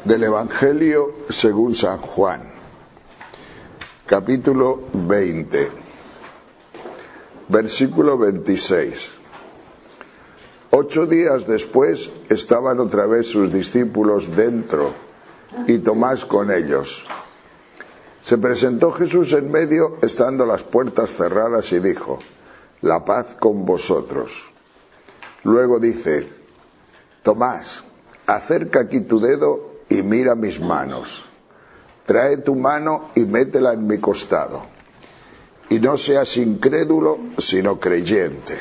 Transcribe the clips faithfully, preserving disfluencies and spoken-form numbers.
Del Evangelio según San Juan, capítulo veinte, versículo veintiséis. Ocho días después estaban otra vez sus discípulos dentro y Tomás con ellos. Se presentó Jesús en medio, estando las puertas cerradas, y dijo: la paz con vosotros. Luego dice: Tomás, acerca aquí tu dedo y mira mis manos. Trae tu mano y métela en mi costado. Y no seas incrédulo, sino creyente.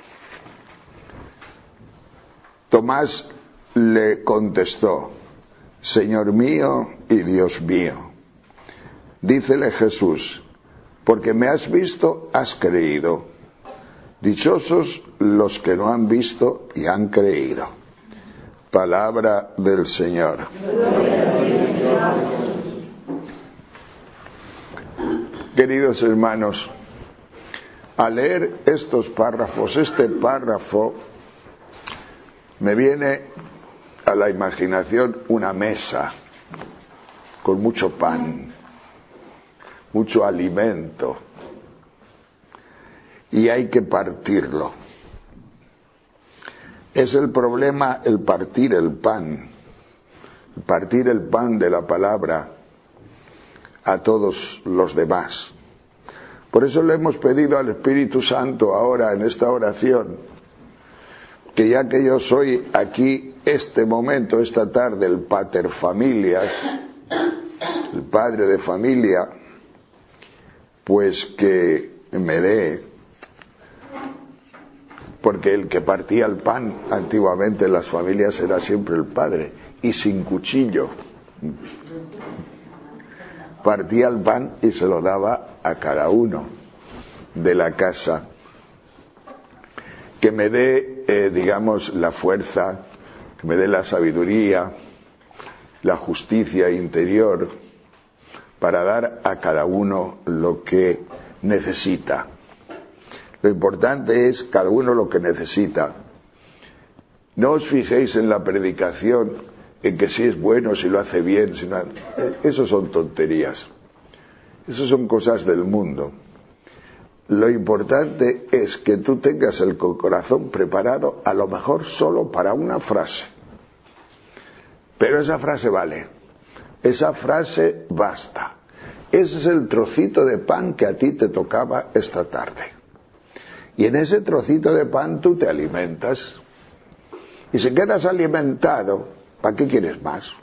Tomás le contestó: Señor mío y Dios mío. Dícele Jesús: porque me has visto, has creído. Dichosos los que no han visto y han creído. Palabra del Señor. Queridos hermanos, al leer estos párrafos, este párrafo, me viene a la imaginación una mesa con mucho pan, mucho alimento, y hay que partirlo. Es el problema el partir el pan, partir el pan de la palabra a todos los demás. Por eso le hemos pedido al Espíritu Santo ahora en esta oración, que ya que yo soy aquí este momento, esta tarde, el pater familias, el padre de familia, pues que me dé, porque el que partía el pan antiguamente en las familias era siempre el padre, y sin cuchillo. Partía el pan y se lo daba a cada uno de la casa. Que me dé, eh, digamos, la fuerza, que me dé la sabiduría, la justicia interior, para dar a cada uno lo que necesita. Lo importante es cada uno lo que necesita. No os fijéis en la predicación, en que si es bueno, si lo hace bien, si no... Eso son tonterías. Eso son cosas del mundo. Lo importante es que tú tengas el corazón preparado, a lo mejor solo para una frase. Pero esa frase vale. Esa frase basta. Ese es el trocito de pan que a ti te tocaba esta tarde. Y en ese trocito de pan tú te alimentas. Y si quedas alimentado, ¿para qué quieres más?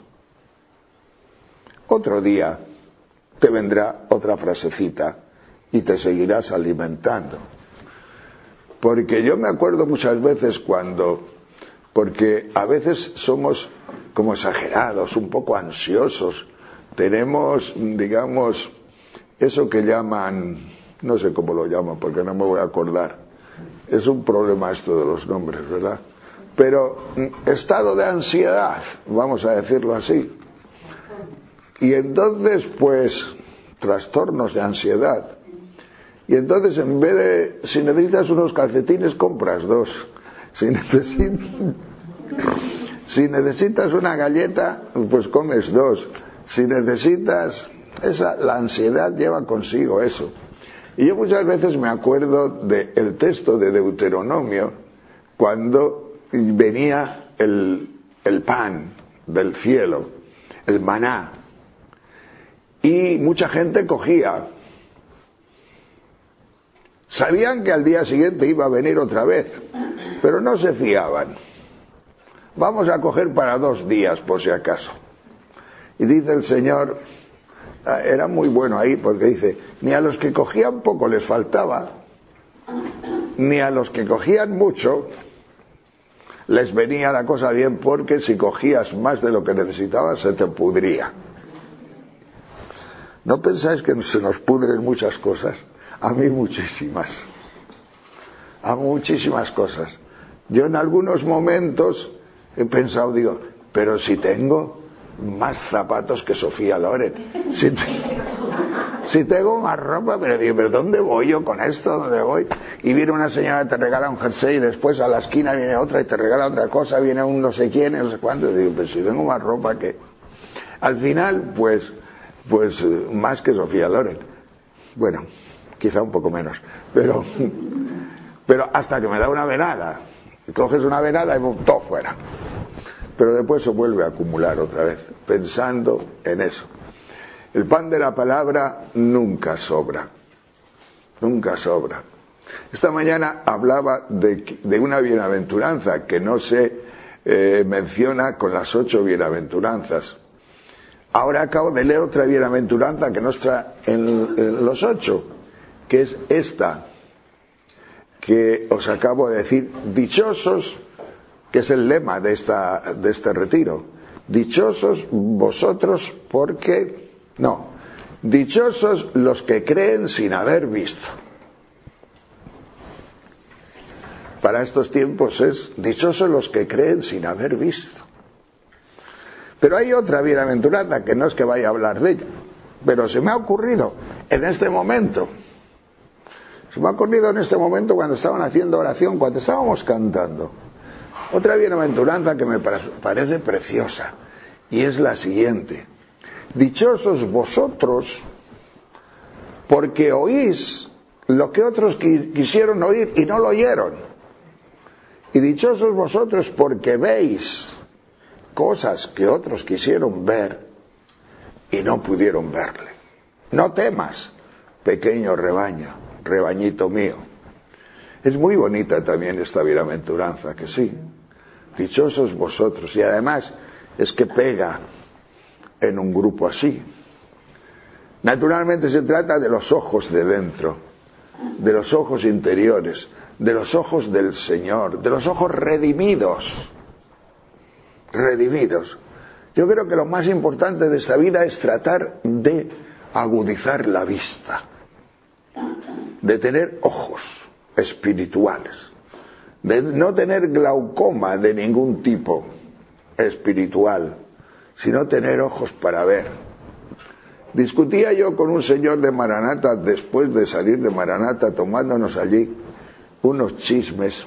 Otro día te vendrá otra frasecita y te seguirás alimentando. Porque yo me acuerdo muchas veces cuando, porque a veces somos como exagerados, un poco ansiosos, tenemos, digamos, eso que llaman, no sé cómo lo llaman porque no me voy a acordar, es un problema esto de los nombres, ¿verdad? Pero estado de ansiedad, vamos a decirlo así. Y entonces, pues, trastornos de ansiedad. Y entonces, en vez de, si necesitas unos calcetines, compras dos. Si necesitas, si necesitas una galleta, pues comes dos. Si necesitas, esa, la ansiedad lleva consigo eso. Y yo muchas veces me acuerdo del texto de Deuteronomio, cuando venía el, el pan del cielo, el maná, y mucha gente cogía. Sabían que al día siguiente iba a venir otra vez, pero no se fiaban. Vamos a coger para dos días, por si acaso. Y dice el Señor, era muy bueno ahí, porque dice, ni a los que cogían poco les faltaba, ni a los que cogían mucho les venía la cosa bien, porque si cogías más de lo que necesitabas se te pudría. ¿No pensáis que se nos pudren muchas cosas? A mí muchísimas. A muchísimas cosas. Yo en algunos momentos he pensado, digo, pero si tengo más zapatos que Sofía Loren, si, te, si tengo más ropa, pero digo, ¿pero dónde voy yo con esto? ¿Dónde voy? Y viene una señora que te regala un jersey, y después a la esquina viene otra y te regala otra cosa, viene un no sé quién, no sé cuánto, y digo, pero si tengo más ropa que... Al final, pues, pues más que Sofía Loren. Bueno, quizá un poco menos, pero, pero hasta que me da una venada. Coges una venada y todo fuera. Pero después se vuelve a acumular otra vez, pensando en eso. El pan de la palabra nunca sobra. Nunca sobra. Esta mañana hablaba de, de una bienaventuranza que no se eh, menciona con las ocho bienaventuranzas. Ahora acabo de leer otra bienaventuranza que no está en, en los ocho, que es esta, que os acabo de decir. Dichosos, que es el lema de, esta, de este retiro. Dichosos vosotros porque... No, dichosos los que creen sin haber visto. Para estos tiempos es dichosos los que creen sin haber visto. Pero hay otra bienaventuranza que no es que vaya a hablar de ella, pero se me ha ocurrido en este momento. Se me ha ocurrido en este momento cuando estaban haciendo oración, cuando estábamos cantando. Otra bienaventuranza que me parece preciosa, y es la siguiente. Dichosos vosotros porque oís lo que otros quisieron oír y no lo oyeron. Y dichosos vosotros porque veis cosas que otros quisieron ver y no pudieron verle. No temas, pequeño rebaño, rebañito mío. Es muy bonita también esta bienaventuranza, que sí. Dichosos vosotros. Y además es que pega en un grupo así. Naturalmente se trata de los ojos de dentro, de los ojos interiores, de los ojos del Señor, de los ojos redimidos. Redimidos. Yo creo que lo más importante de esta vida es tratar de agudizar la vista, de tener ojos espirituales, de no tener glaucoma de ningún tipo espiritual, sino tener ojos para ver. Discutía yo con un señor de Maranata después de salir de Maranata, tomándonos allí unos chismes,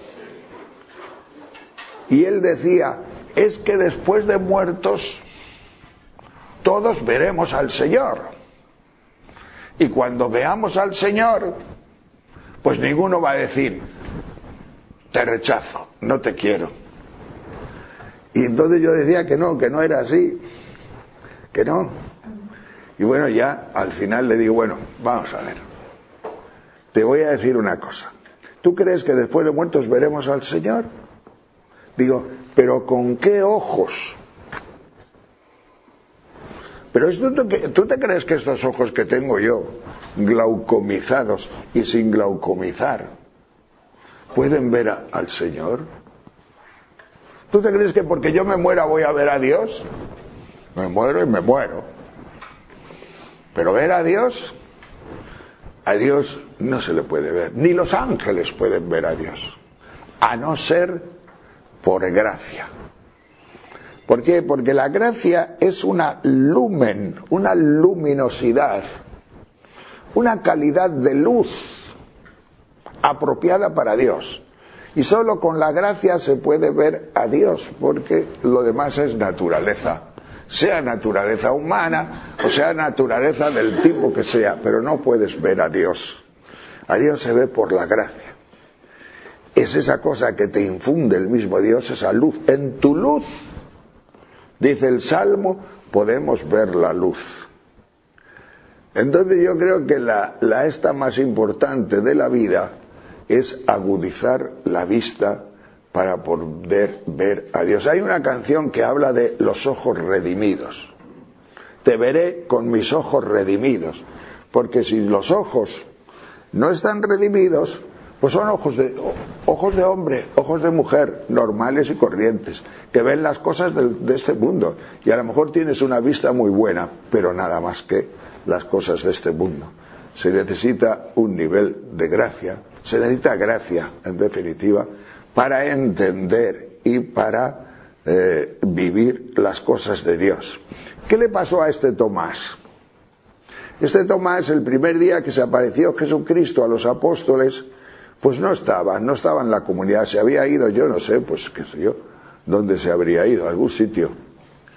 y él decía, es que después de muertos todos veremos al Señor, y cuando veamos al Señor, pues ninguno va a decir, te rechazo, no te quiero. Y entonces yo decía que no, que no era así, que no. Y bueno, ya al final le digo, bueno, vamos a ver, te voy a decir una cosa. ¿Tú crees que después de muertos veremos al Señor? Digo, ¿pero con qué ojos? Pero esto, ¿tú te crees que estos ojos que tengo yo, glaucomizados y sin glaucomizar, pueden ver a, al Señor? ¿Tú te crees que porque yo me muera voy a ver a Dios? Me muero y me muero. Pero ver a Dios, a Dios no se le puede ver. Ni los ángeles pueden ver a Dios, a no ser por gracia. ¿Por qué? Porque la gracia es una lumen, una luminosidad, una calidad de luz apropiada para Dios. Y solo con la gracia se puede ver a Dios, porque lo demás es naturaleza. Sea naturaleza humana o sea naturaleza del tipo que sea, pero no puedes ver a Dios. A Dios se ve por la gracia. Es esa cosa que te infunde el mismo Dios, esa luz. En tu luz, dice el Salmo, podemos ver la luz. Entonces yo creo que la, la esta más importante de la vida es agudizar la vista para poder ver a Dios. Hay una canción que habla de los ojos redimidos. Te veré con mis ojos redimidos. Porque si los ojos no están redimidos, pues son ojos de, ojos de hombre, ojos de mujer, normales y corrientes, que ven las cosas de, de este mundo. Y a lo mejor tienes una vista muy buena, pero nada más que las cosas de este mundo. Se necesita un nivel de gracia, se necesita gracia, en definitiva, para entender y para eh, vivir las cosas de Dios. ¿Qué le pasó a este Tomás? Este Tomás, el primer día que se apareció Jesucristo a los apóstoles, pues no estaba, no estaba en la comunidad, se había ido, yo no sé, pues qué sé yo, dónde se habría ido, a algún sitio.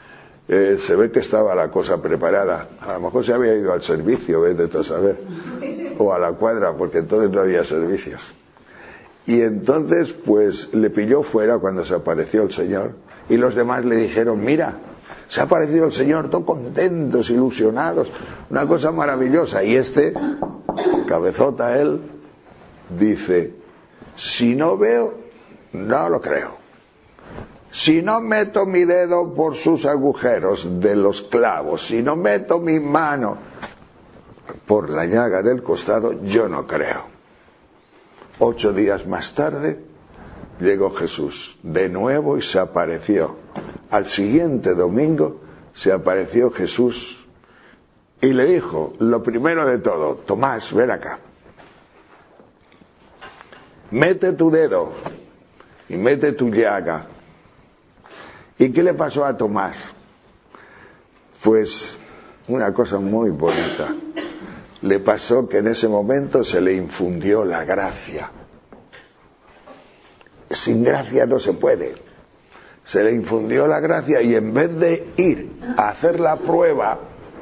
eh, se ve que estaba la cosa preparada. A lo mejor se había ido al servicio, vete tú a saber, o a la cuadra, porque entonces no había servicios. Y entonces pues le pilló fuera cuando se apareció el Señor, y los demás le dijeron, mira, se ha aparecido el Señor, todos contentos, ilusionados, una cosa maravillosa. Y este, cabezota él, dice, si no veo, no lo creo. Si no meto mi dedo por sus agujeros de los clavos, si no meto mi mano por la llaga del costado, yo no creo. Ocho días más tarde llegó Jesús de nuevo y se apareció. Al siguiente domingo se apareció Jesús y le dijo, lo primero de todo, Tomás, ven acá. Mete tu dedo y mete tu llaga. ¿Y qué le pasó a Tomás? Pues una cosa muy bonita. Le pasó que en ese momento se le infundió la gracia. Sin gracia no se puede. Se le infundió la gracia y en vez de ir a hacer la prueba,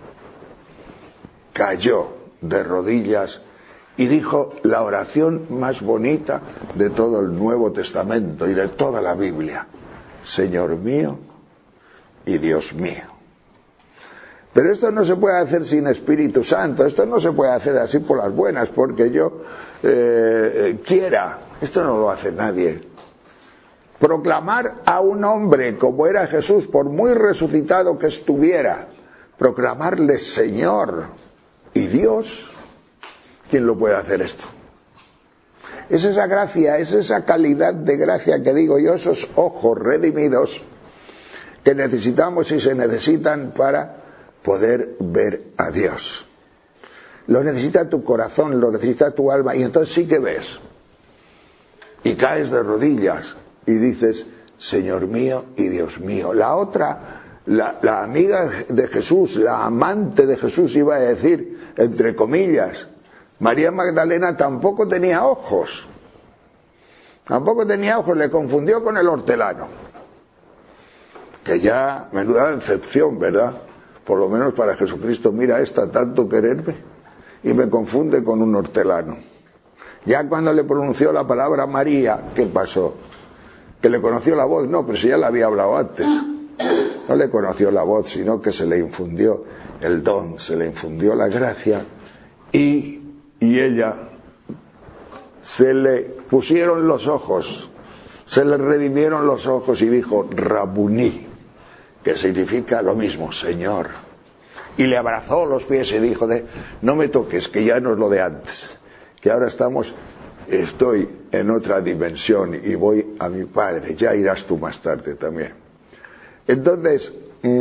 cayó de rodillas y dijo la oración más bonita de todo el Nuevo Testamento y de toda la Biblia. Señor mío y Dios mío. Pero esto no se puede hacer sin Espíritu Santo, esto no se puede hacer así por las buenas, porque yo eh, quiera, esto no lo hace nadie. Proclamar a un hombre como era Jesús, por muy resucitado que estuviera, proclamarle Señor y Dios, ¿quién lo puede hacer esto? Es esa gracia, es esa calidad de gracia que digo yo, esos ojos redimidos que necesitamos y se necesitan para poder ver a Dios. Lo necesita tu corazón, lo necesita tu alma, y entonces sí que ves. Y caes de rodillas y dices, Señor mío y Dios mío. La otra, la, la amiga de Jesús, la amante de Jesús, iba a decir, entre comillas, María Magdalena tampoco tenía ojos. Tampoco tenía ojos, le confundió con el hortelano. Que ya, menuda decepción, ¿verdad? Por lo menos para Jesucristo, mira esta tanto quererme y me confunde con un hortelano. Ya cuando le pronunció la palabra María, ¿qué pasó? Que le conoció la voz, no, pero si ya la había hablado antes. No le conoció la voz, sino que se le infundió el don, se le infundió la gracia y, y ella se le pusieron los ojos, se le redimieron los ojos y dijo Rabuní, que significa lo mismo, Señor. Y le abrazó los pies y dijo, de, no me toques, que ya no es lo de antes, que ahora estamos, estoy en otra dimensión y voy a mi Padre, ya irás tú más tarde también. Entonces,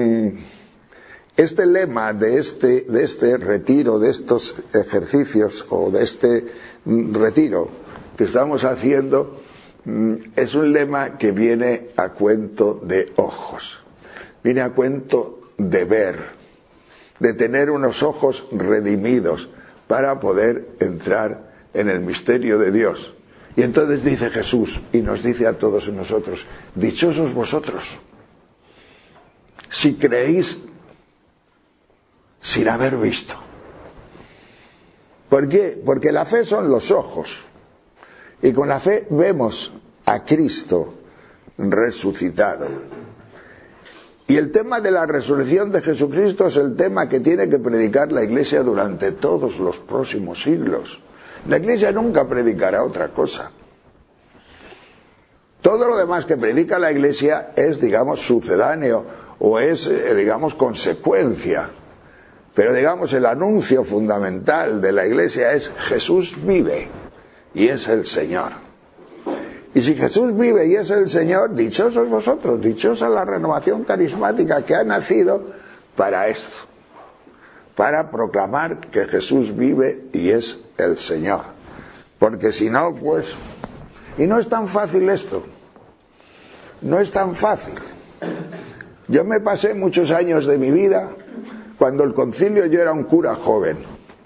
este lema de este, de este retiro, de estos ejercicios o de este retiro que estamos haciendo, es un lema que viene a cuento de ojos. Viene a cuento de ver, de tener unos ojos redimidos para poder entrar en el misterio de Dios. Y entonces dice Jesús, y nos dice a todos nosotros, dichosos vosotros, si creéis sin haber visto. ¿Por qué? Porque la fe son los ojos. Y con la fe vemos a Cristo resucitado. Y el tema de la resurrección de Jesucristo es el tema que tiene que predicar la Iglesia durante todos los próximos siglos. La Iglesia nunca predicará otra cosa. Todo lo demás que predica la Iglesia es, digamos, sucedáneo o es, digamos, consecuencia. Pero, digamos, el anuncio fundamental de la Iglesia es Jesús vive y es el Señor. Y si Jesús vive y es el Señor, dichosos vosotros, dichosa la renovación carismática que ha nacido para esto, para proclamar que Jesús vive y es el Señor. Porque si no, pues... Y no es tan fácil esto, no es tan fácil. Yo me pasé muchos años de mi vida, cuando el concilio yo era un cura joven,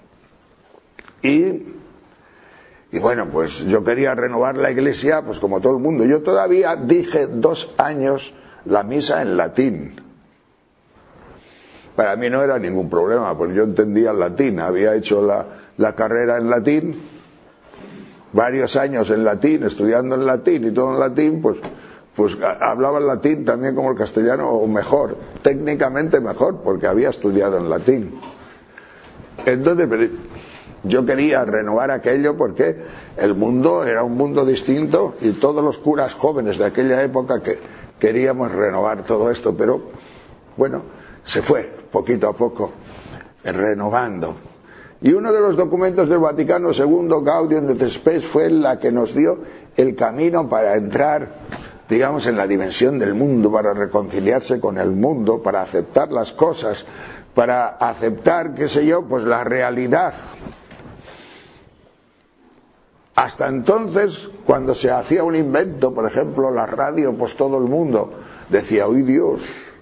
y... Y bueno, pues yo quería renovar la Iglesia, pues como todo el mundo. Yo todavía dije dos años la misa en latín. Para mí no era ningún problema, porque yo entendía el latín, había hecho la, la carrera en latín, varios años en latín, estudiando en latín y todo en latín, pues, pues hablaba el latín también como el castellano, o mejor, técnicamente mejor, porque había estudiado en latín. Entonces, yo quería renovar aquello porque el mundo era un mundo distinto y todos los curas jóvenes de aquella época que queríamos renovar todo esto, pero bueno, se fue poquito a poco renovando. Y uno de los documentos del Vaticano segundo, Gaudium et Spes, fue la que nos dio el camino para entrar, digamos, en la dimensión del mundo, para reconciliarse con el mundo, para aceptar las cosas, para aceptar, qué sé yo, pues la realidad. Hasta entonces, cuando se hacía un invento, por ejemplo, la radio, pues todo el mundo decía, ¡uy Dios!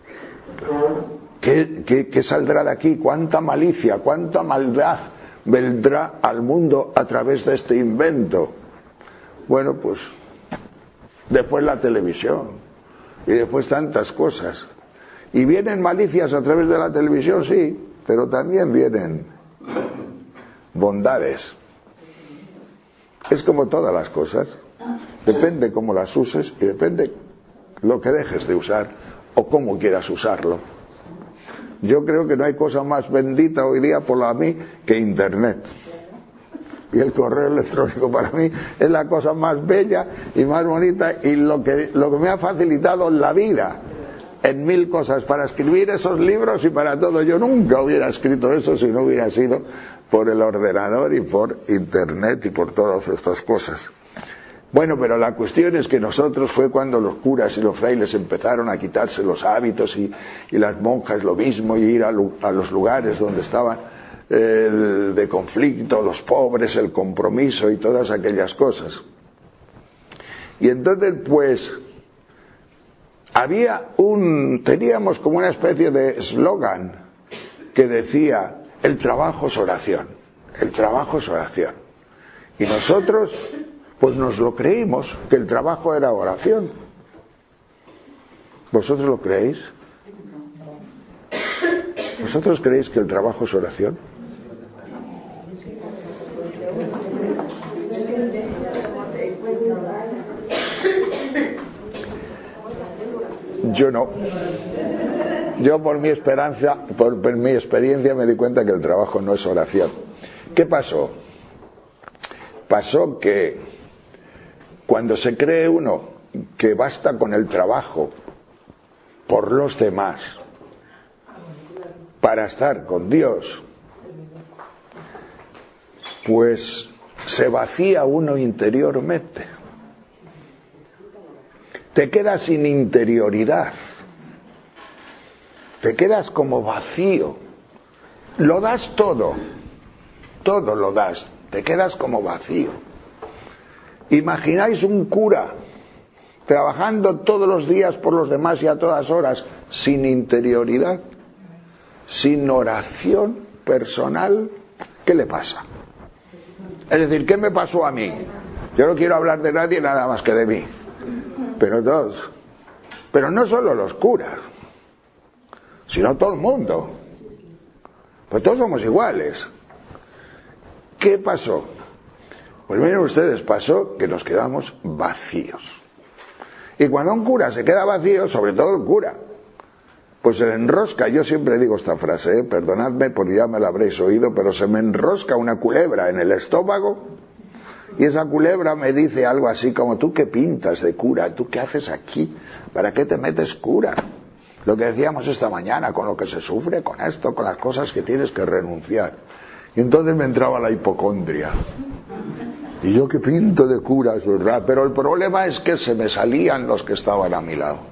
¿Qué, qué, qué saldrá de aquí? ¿Cuánta malicia, cuánta maldad vendrá al mundo a través de este invento? Bueno, pues después la televisión y después tantas cosas. ¿Y vienen malicias a través de la televisión? Sí, pero también vienen bondades. Es como todas las cosas, depende cómo las uses y depende lo que dejes de usar o cómo quieras usarlo. Yo creo que no hay cosa más bendita hoy día por mí que Internet. Y el correo electrónico para mí es la cosa más bella y más bonita y lo que, lo que me ha facilitado la vida en mil cosas para escribir esos libros y para todo. Yo nunca hubiera escrito eso si no hubiera sido por el ordenador y por Internet y por todas estas cosas. Bueno, pero la cuestión es que nosotros fue cuando los curas y los frailes empezaron a quitarse los hábitos y, y las monjas lo mismo, y ir a, a los lugares donde estaban eh, de, de conflicto, los pobres, el compromiso y todas aquellas cosas. Y entonces pues había un, teníamos como una especie de eslogan que decía, el trabajo es oración, el trabajo es oración. Y nosotros pues nos lo creímos, que el trabajo era oración. ¿Vosotros lo creéis? ¿Vosotros creéis que el trabajo es oración? Yo no. Yo por mi esperanza, por, por mi experiencia me di cuenta que el trabajo no es oración. ¿Qué pasó? Pasó que cuando se cree uno que basta con el trabajo por los demás para estar con Dios, pues se vacía uno interiormente. Te quedas sin interioridad. Te quedas como vacío. Lo das todo. Todo lo das. Te quedas como vacío. Imagináis un cura trabajando todos los días por los demás y a todas horas sin interioridad, sin oración personal. ¿Qué le pasa? Es decir, ¿qué me pasó a mí? Yo no quiero hablar de nadie nada más que de mí. Pero todos. Pero no solo los curas, sino todo el mundo. Pues todos somos iguales. ¿Qué pasó? Pues miren ustedes, pasó que nos quedamos vacíos. Y cuando un cura se queda vacío, sobre todo el cura, pues se le enrosca, yo siempre digo esta frase, ¿eh? Perdonadme porque ya me la habréis oído, pero se me enrosca una culebra en el estómago y esa culebra me dice algo así como, ¿tú qué pintas de cura? ¿Tú qué haces aquí? ¿Para qué te metes cura? Lo que decíamos esta mañana, con lo que se sufre, con esto, con las cosas que tienes que renunciar. Y entonces me entraba la hipocondria. Y yo qué pinto de cura, eso es verdad. Pero el problema es que se me salían los que estaban a mi lado.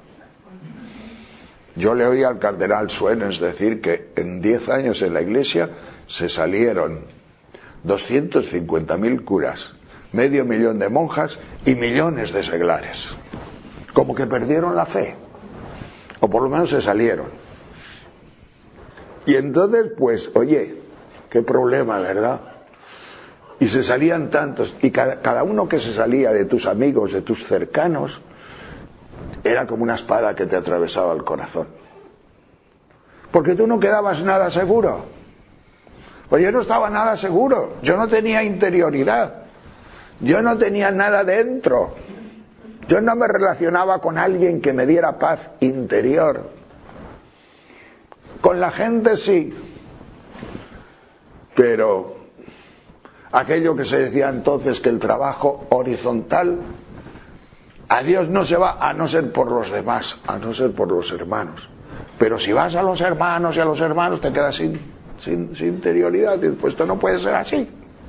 Yo le oí al cardenal Suenens decir que en diez años en la iglesia se salieron doscientos cincuenta mil curas, medio millón de monjas y millones de seglares. Como que perdieron la fe. O por lo menos se salieron. Y entonces, pues, oye, qué problema, ¿verdad? Y se salían tantos, y cada, cada uno que se salía de tus amigos, de tus cercanos, era como una espada que te atravesaba el corazón. Porque tú no quedabas nada seguro. Pues yo no estaba nada seguro, yo no tenía interioridad, yo no tenía nada dentro, yo no me relacionaba con alguien que me diera paz interior. Con la gente sí, pero aquello que se decía entonces, que el trabajo horizontal, a Dios no se va a no ser por los demás, a no ser por los hermanos. Pero si vas a los hermanos y a los hermanos te quedas sin, sin, sin interioridad, y pues esto no puede ser así.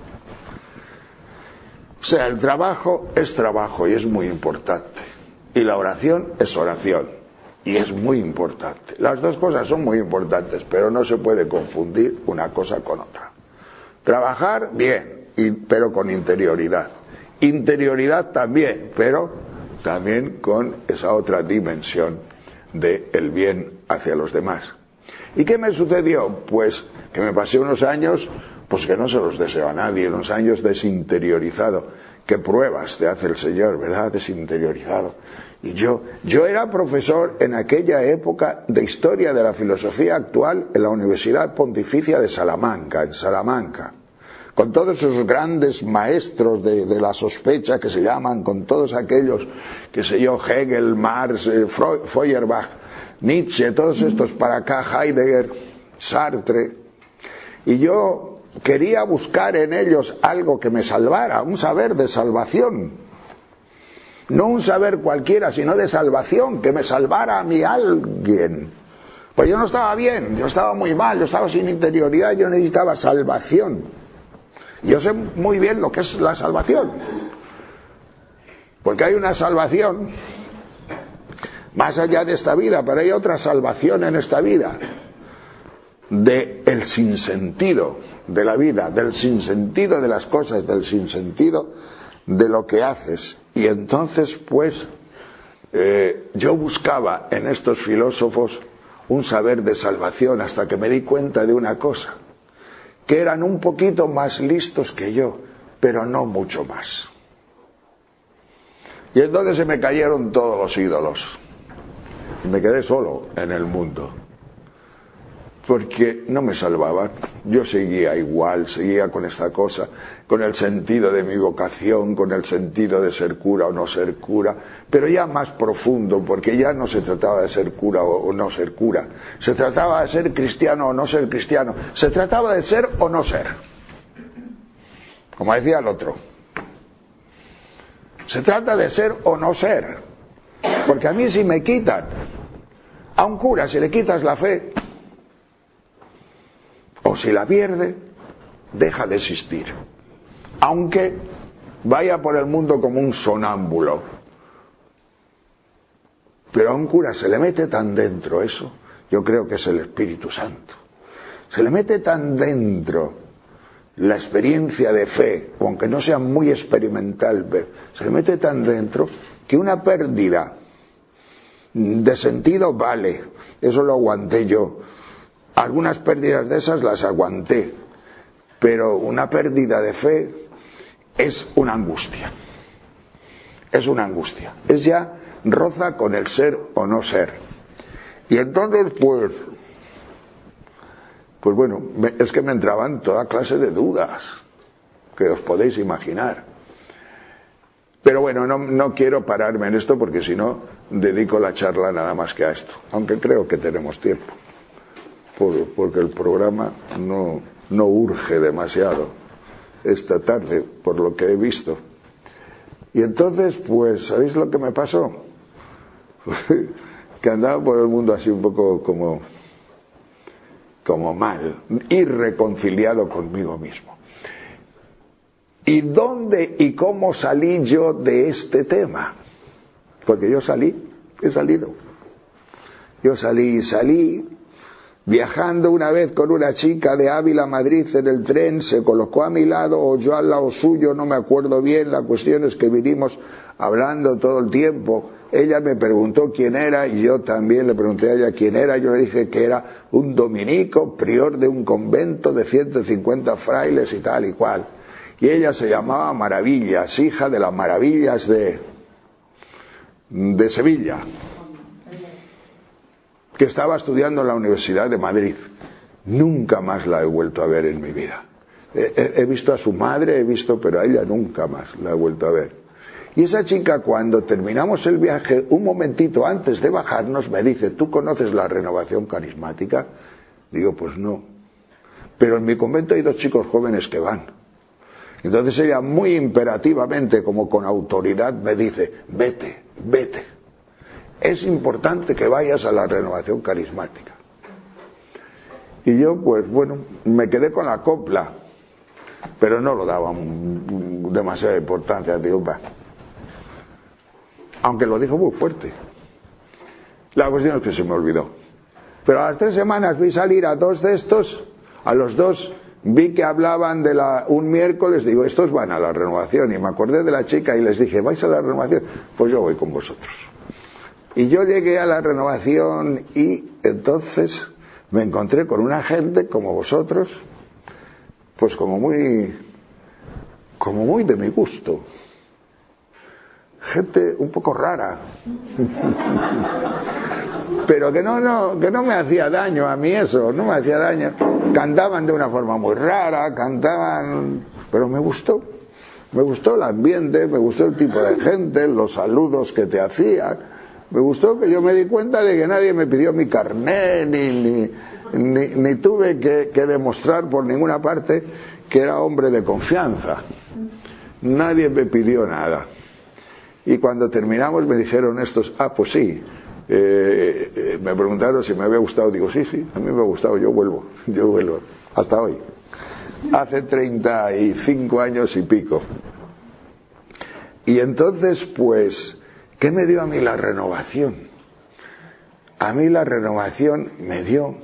O sea, el trabajo es trabajo y es muy importante, y la oración es oración y es muy importante. Las dos cosas son muy importantes, pero no se puede confundir una cosa con otra. Trabajar bien, y, pero con interioridad. Interioridad también, pero también con esa otra dimensión del bien hacia los demás. ¿Y qué me sucedió? Pues que me pasé unos años, pues que no se los deseo a nadie, unos años desinteriorizado. ¿Qué pruebas te hace el Señor, verdad? Desinteriorizado. Y yo, yo era profesor en aquella época de Historia de la Filosofía Actual en la Universidad Pontificia de Salamanca, en Salamanca, con todos esos grandes maestros de, de la sospecha que se llaman, con todos aquellos, qué sé yo, Hegel, Marx, eh, Feuerbach, Nietzsche, todos estos para acá, Heidegger, Sartre, y yo quería buscar en ellos algo que me salvara, un saber de salvación, no un saber cualquiera, sino de salvación, que me salvara a mí alguien. Pues yo no estaba bien, yo estaba muy mal, yo estaba sin interioridad, yo necesitaba salvación. Yo sé muy bien lo que es la salvación, porque hay una salvación más allá de esta vida, pero hay otra salvación en esta vida, de el sinsentido de la vida, del sinsentido de las cosas, del sinsentido de lo que haces. Y entonces pues eh, yo buscaba en estos filósofos un saber de salvación, hasta que me di cuenta de una cosa, que eran un poquito más listos que yo, pero no mucho más. Y entonces se me cayeron todos los ídolos y me quedé solo en el mundo, porque no me salvaban. Yo seguía igual, seguía con esta cosa, con el sentido de mi vocación, con el sentido de ser cura o no ser cura, pero ya más profundo, porque ya no se trataba de ser cura o no ser cura, se trataba de ser cristiano o no ser cristiano, se trataba de ser o no ser, como decía el otro. Se trata de ser o no ser, porque a mí si me quitan, a un cura si le quitas la fe, o si la pierde, deja de existir, aunque vaya por el mundo como un sonámbulo. Pero a un cura se le mete tan dentro eso, yo creo que es el Espíritu Santo, se le mete tan dentro la experiencia de fe, aunque no sea muy experimental, pero se le mete tan dentro que una pérdida de sentido vale, eso lo aguanté yo. Algunas pérdidas de esas las aguanté, pero una pérdida de fe es una angustia, es una angustia, es ya roza con el ser o no ser. Y entonces pues, pues bueno, es que me entraban toda clase de dudas, que os podéis imaginar. Pero bueno, no, no quiero pararme en esto, porque si no, dedico la charla nada más que a esto, aunque creo que tenemos tiempo, por, porque el programa no, no urge demasiado esta tarde, por lo que he visto. Y entonces, pues, ¿sabéis lo que me pasó? Que andaba por el mundo así un poco como, como mal, irreconciliado conmigo mismo. ¿Y dónde y cómo salí yo de este tema? Porque yo salí, he salido. Yo salí, salí viajando una vez con una chica de Ávila a Madrid en el tren, se colocó a mi lado o yo al lado suyo, no me acuerdo bien, la cuestión es que vinimos hablando todo el tiempo. Ella me preguntó quién era y yo también le pregunté a ella quién era. Yo le dije que era un dominico, prior de un convento de ciento cincuenta frailes y tal y cual. Y ella se llamaba Maravillas, hija de las Maravillas de, de Sevilla. que estaba estudiando en la Universidad de Madrid. Nunca más la he vuelto a ver en mi vida. He, he, he visto a su madre, he visto, pero a ella nunca más la he vuelto a ver. Y esa chica, cuando terminamos el viaje, un momentito antes de bajarnos, me dice: ¿tú conoces la renovación carismática? Digo, pues no. Pero en mi convento hay dos chicos jóvenes que van. Entonces ella, muy imperativamente, como con autoridad, me dice: vete, vete. Es importante que vayas a la renovación carismática. Y yo, pues bueno, me quedé con la copla, pero no lo daba demasiada importancia. Digo, bah. Aunque lo dijo muy fuerte. La cuestión es que se me olvidó. Pero a las tres semanas vi salir a dos de estos, a los dos vi que hablaban de la, un miércoles, digo, estos van a la renovación, y me acordé de la chica y les dije: ¿vais a la renovación? Pues yo voy con vosotros. Y yo llegué a la renovación y entonces me encontré con una gente como vosotros, pues como muy, como muy de mi gusto. Gente un poco rara. Pero que no, no, que no me hacía daño a mí eso, no me hacía daño. Cantaban de una forma muy rara, cantaban, pero me gustó. Me gustó el ambiente, me gustó el tipo de gente, los saludos que te hacían. Me gustó que yo me di cuenta de que nadie me pidió mi carné, ni, ni, ni, ni tuve que, que demostrar por ninguna parte que era hombre de confianza. Nadie me pidió nada. Y cuando terminamos me dijeron estos: ah, pues sí. Eh, eh, me preguntaron si me había gustado. Digo, sí, sí, a mí me ha gustado, yo vuelvo, yo vuelvo, hasta hoy. Hace treinta y cinco años y pico. Y entonces, pues, ¿qué me dio a mí la renovación? A mí la renovación me dio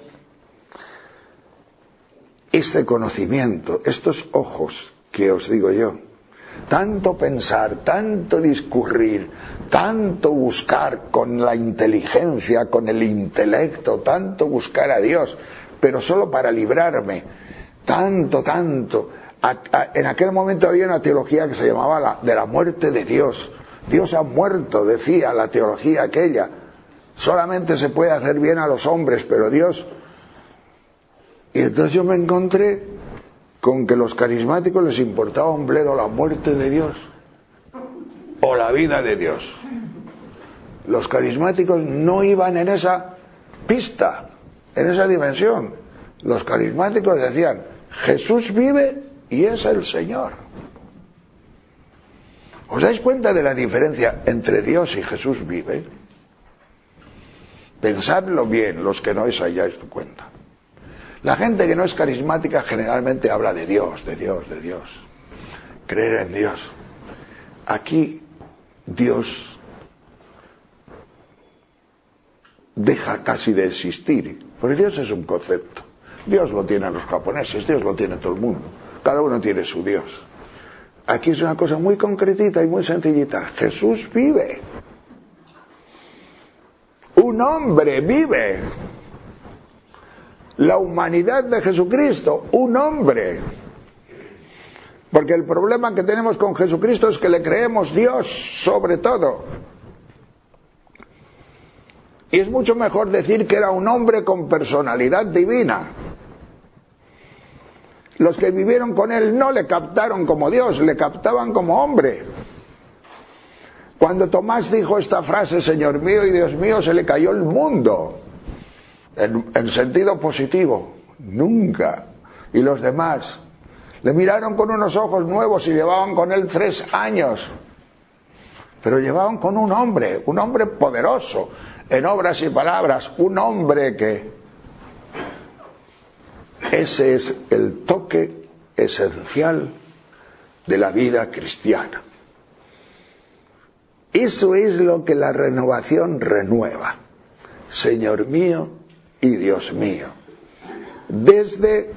este conocimiento, estos ojos que os digo yo. Tanto pensar, tanto discurrir, tanto buscar con la inteligencia, con el intelecto, tanto buscar a Dios, pero solo para librarme, tanto, tanto. A, a, en aquel momento había una teología que se llamaba la, de la muerte de Dios. Dios ha muerto, decía la teología aquella. Solamente se puede hacer bien a los hombres, pero Dios... Y entonces yo me encontré con que los carismáticos les importaba un bledo la muerte de Dios o la vida de Dios. Los carismáticos no iban en esa pista, en esa dimensión. Los carismáticos decían: Jesús vive y es el Señor. ¿Os dais cuenta de la diferencia entre Dios y Jesús vive? Pensadlo bien, los que no os hayáis dado cuenta. La gente que no es carismática generalmente habla de Dios, de Dios, de Dios. Creer en Dios. Aquí Dios deja casi de existir, porque Dios es un concepto. Dios lo tienen los japoneses, Dios lo tiene todo el mundo. Cada uno tiene su Dios. Aquí es una cosa muy concretita y muy sencillita. Jesús vive. Un hombre vive. La humanidad de Jesucristo, un hombre. Porque el problema que tenemos con Jesucristo es que le creemos Dios sobre todo. Y es mucho mejor decir que era un hombre con personalidad divina. Los que vivieron con él no le captaron como Dios, le captaban como hombre. Cuando Tomás dijo esta frase: Señor mío y Dios mío, se le cayó el mundo. En, en sentido positivo, nunca. Y los demás le miraron con unos ojos nuevos y llevaban con él tres años. Pero llevaban con un hombre, un hombre poderoso en obras y palabras, un hombre que... Ese es el toque esencial de la vida cristiana. Eso es lo que la renovación renueva. Señor mío y Dios mío. Desde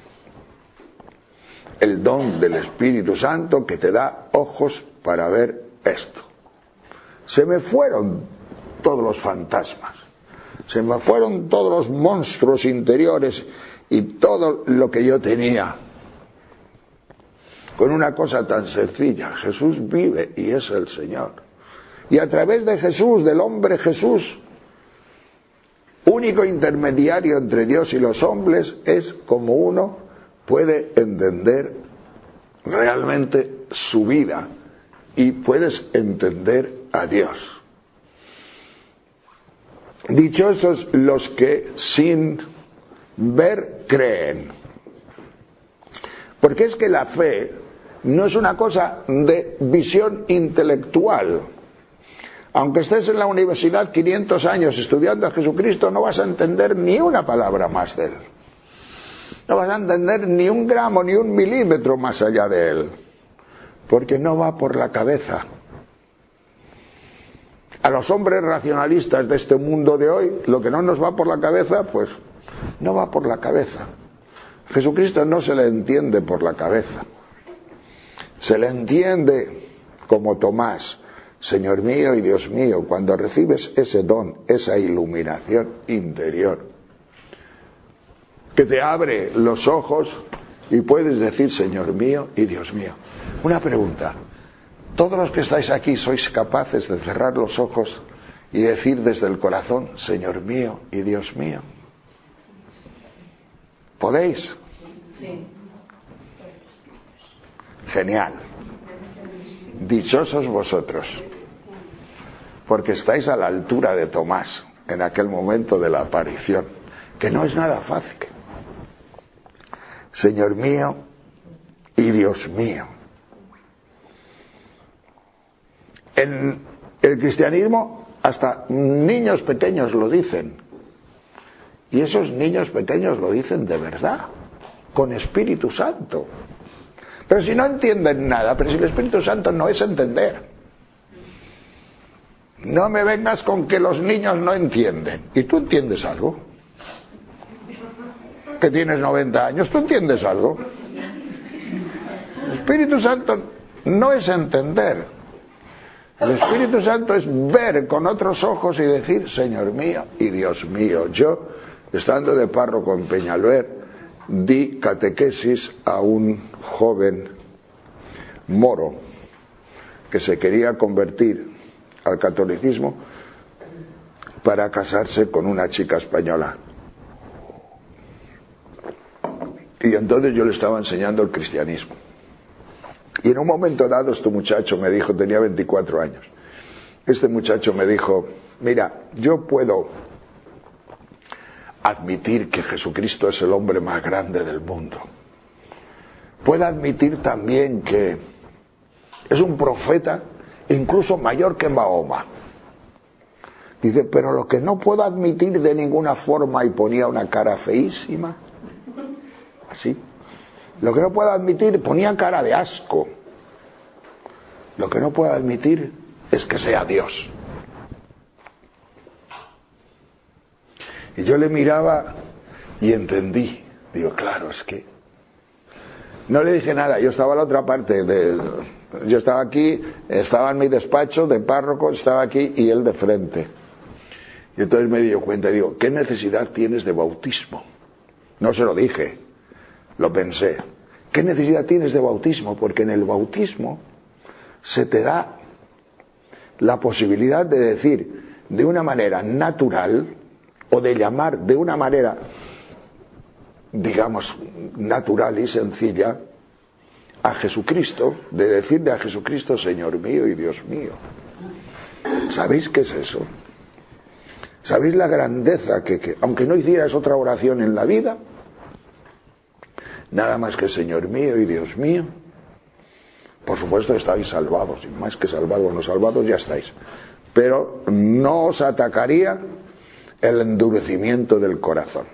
el don del Espíritu Santo que te da ojos para ver esto. Se me fueron todos los fantasmas. Se me fueron todos los monstruos interiores y todo lo que yo tenía. Con una cosa tan sencilla: Jesús vive y es el Señor. Y a través de Jesús, del hombre Jesús, único intermediario entre Dios y los hombres, es como uno puede entender realmente su vida y puedes entender a Dios. Dichosos los que sin ver creen. Porque es que la fe no es una cosa de visión intelectual. Aunque estés en la universidad quinientos años estudiando a Jesucristo, no vas a entender ni una palabra más de Él. No vas a entender ni un gramo, ni un milímetro más allá de Él. Porque no va por la cabeza. A los hombres racionalistas de este mundo de hoy, lo que no nos va por la cabeza, pues no va por la cabeza. Jesucristo no se le entiende por la cabeza. Se le entiende como Tomás, Señor mío y Dios mío, cuando recibes ese don, esa iluminación interior, que te abre los ojos y puedes decir Señor mío y Dios mío. Una pregunta. ¿Todos los que estáis aquí sois capaces de cerrar los ojos y decir desde el corazón, Señor mío y Dios mío? ¿Podéis? Sí. Genial. Dichosos vosotros, porque estáis a la altura de Tomás en aquel momento de la aparición, que no es nada fácil. Señor mío y Dios mío. En el cristianismo hasta niños pequeños lo dicen, y esos niños pequeños lo dicen de verdad, con Espíritu Santo. Pero si no entienden nada, pero si el Espíritu Santo no es entender. No me vengas con que los niños no entienden. ¿Y tú entiendes algo? Que tienes noventa años, ¿tú entiendes algo? El Espíritu Santo no es entender. El Espíritu Santo es ver con otros ojos y decir, Señor mío y Dios mío. Yo, estando de párroco en Peñalver, di catequesis a un joven moro que se quería convertir al catolicismo para casarse con una chica española. Y entonces yo le estaba enseñando el cristianismo. Y en un momento dado este muchacho me dijo, tenía veinticuatro años, este muchacho me dijo, mira, yo puedo admitir que Jesucristo es el hombre más grande del mundo. Puedo admitir también que es un profeta incluso mayor que Mahoma. Dice, pero lo que no puedo admitir de ninguna forma, y ponía una cara feísima, así, lo que no puedo admitir, ponía cara de asco. Lo que no puedo admitir es que sea Dios. Y yo le miraba y entendí. Digo, claro, es que... No le dije nada, yo estaba a la otra parte. De... Yo estaba aquí, estaba en mi despacho de párroco, estaba aquí y él de frente. Y entonces me dio cuenta y digo, ¿qué necesidad tienes de bautismo? No se lo dije, lo pensé. ¿Qué necesidad tienes de bautismo? Porque en el bautismo se te da la posibilidad de decir de una manera natural o de llamar de una manera, digamos, natural y sencilla a Jesucristo, de decirle a Jesucristo, Señor mío y Dios mío. ¿Sabéis qué es eso? ¿Sabéis la grandeza que, que aunque no hicieras otra oración en la vida, nada más que Señor mío y Dios mío, por supuesto estáis salvados, y más que salvados o no salvados ya estáis, pero no os atacaría el endurecimiento del corazón.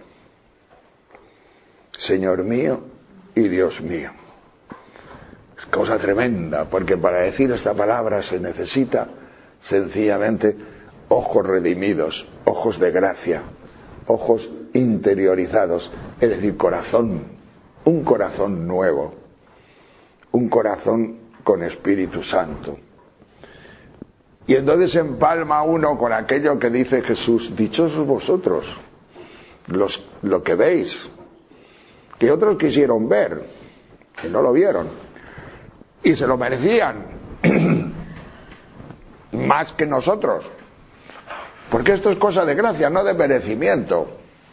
Señor mío y Dios mío. Es cosa tremenda, porque para decir esta palabra se necesita sencillamente ojos redimidos, ojos de gracia, ojos interiorizados, es decir, corazón, un corazón nuevo, un corazón con Espíritu Santo. Y entonces empalma uno con aquello que dice Jesús, dichosos vosotros, los, lo que veis, que otros quisieron ver, que no lo vieron, y se lo merecían, más que nosotros. Porque esto es cosa de gracia, no de merecimiento.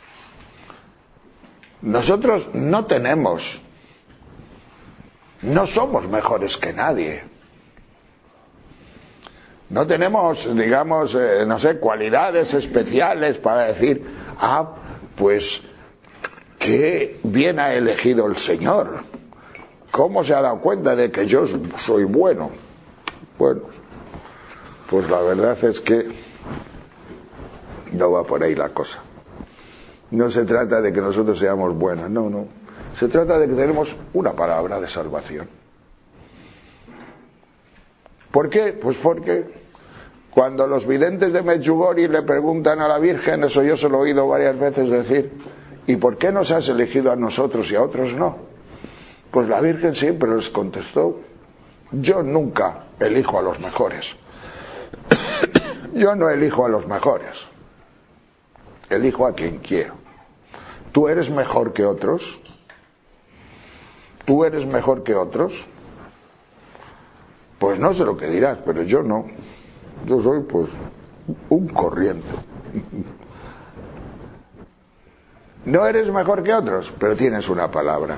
Nosotros no tenemos, no somos mejores que nadie. No tenemos, digamos, eh, no sé, cualidades especiales para decir, ah, pues, qué bien ha elegido el Señor. ¿Cómo se ha dado cuenta de que yo soy bueno? Bueno, pues la verdad es que no va por ahí la cosa. No se trata de que nosotros seamos buenos, no, no. Se trata de que tenemos una palabra de salvación. ¿Por qué? Pues porque cuando los videntes de Medjugorje le preguntan a la Virgen, eso yo se lo he oído varias veces decir, ¿y por qué nos has elegido a nosotros y a otros no? Pues la Virgen siempre les contestó, yo nunca elijo a los mejores. Yo no elijo a los mejores. Elijo a quien quiero. ¿Tú eres mejor que otros? ¿Tú eres mejor que otros? Pues no sé lo que dirás, pero yo no. Yo soy, pues, un corriente. No eres mejor que otros, pero tienes una palabra.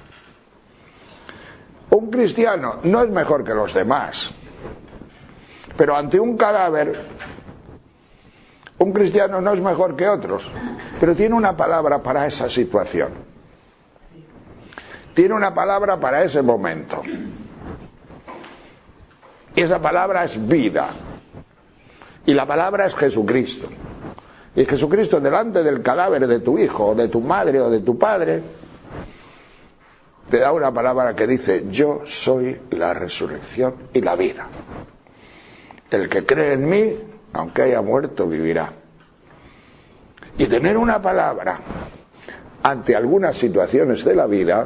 Un cristiano no es mejor que los demás, pero ante un cadáver, un cristiano no es mejor que otros, pero tiene una palabra para esa situación. Tiene una palabra para ese momento. Y esa palabra es vida. Y la palabra es Jesucristo. Y Jesucristo delante del cadáver de tu hijo, o de tu madre, o de tu padre, te da una palabra que dice, yo soy la resurrección y la vida. El que cree en mí, aunque haya muerto, vivirá. Y tener una palabra ante algunas situaciones de la vida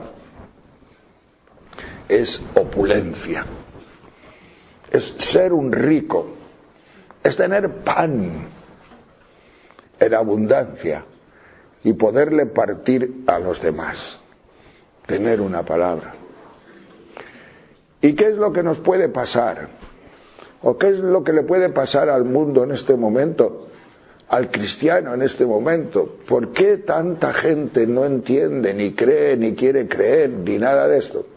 es opulencia. Es ser un rico. Es tener pan en abundancia y poderle partir a los demás. Tener una palabra. ¿Y qué es lo que nos puede pasar? ¿O qué es lo que le puede pasar al mundo en este momento? Al cristiano en este momento. ¿Por qué tanta gente no entiende, ni cree, ni quiere creer, ni nada de esto?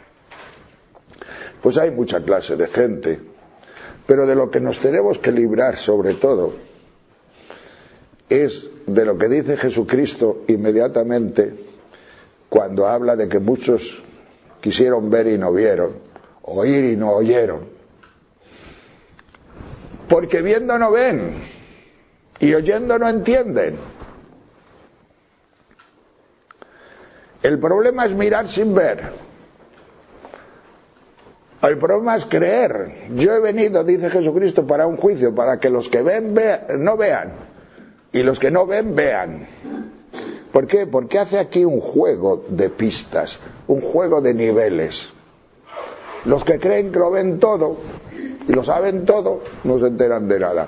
Pues hay mucha clase de gente. Pero de lo que nos tenemos que librar sobre todo es de lo que dice Jesucristo inmediatamente cuando habla de que muchos quisieron ver y no vieron, oír y no oyeron. Porque viendo no ven y oyendo no entienden. El problema es mirar sin ver. El problema es creer. Yo he venido, dice Jesucristo, para un juicio, para que los que ven, vean, no vean, y los que no ven, vean. ¿Por qué? Porque hace aquí un juego de pistas, un juego de niveles. Los que creen que lo ven todo, y lo saben todo, no se enteran de nada.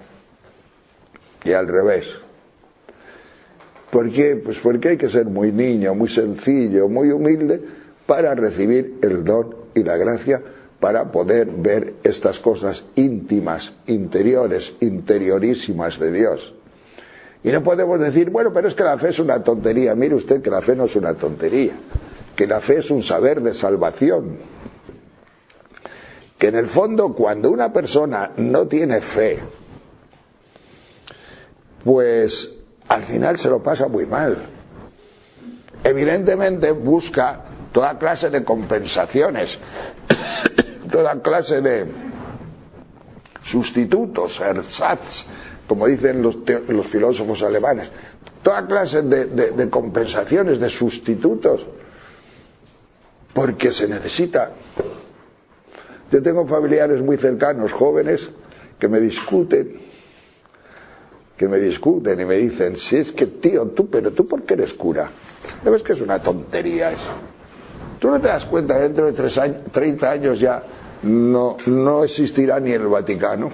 Y al revés. ¿Por qué? Pues porque hay que ser muy niño, muy sencillo, muy humilde, para recibir el don y la gracia para poder ver estas cosas íntimas, interiores, interiorísimas de Dios. Y no podemos decir, bueno, pero es que la fe es una tontería. Mire usted que la fe no es una tontería, que la fe es un saber de salvación. Que en el fondo, cuando una persona no tiene fe, pues al final se lo pasa muy mal. Evidentemente busca toda clase de compensaciones, toda clase de sustitutos, ersatz, como dicen los, los filósofos alemanes, toda clase de, de, de compensaciones, de sustitutos, porque se necesita. Yo tengo familiares muy cercanos, jóvenes, que me discuten, que me discuten y me dicen, si es que tío, tú, pero tú ¿por qué eres cura? ¿No ves que es una tontería eso? ¿Tú no te das cuenta que dentro de tres años, treinta años ya no, no existirá ni el Vaticano?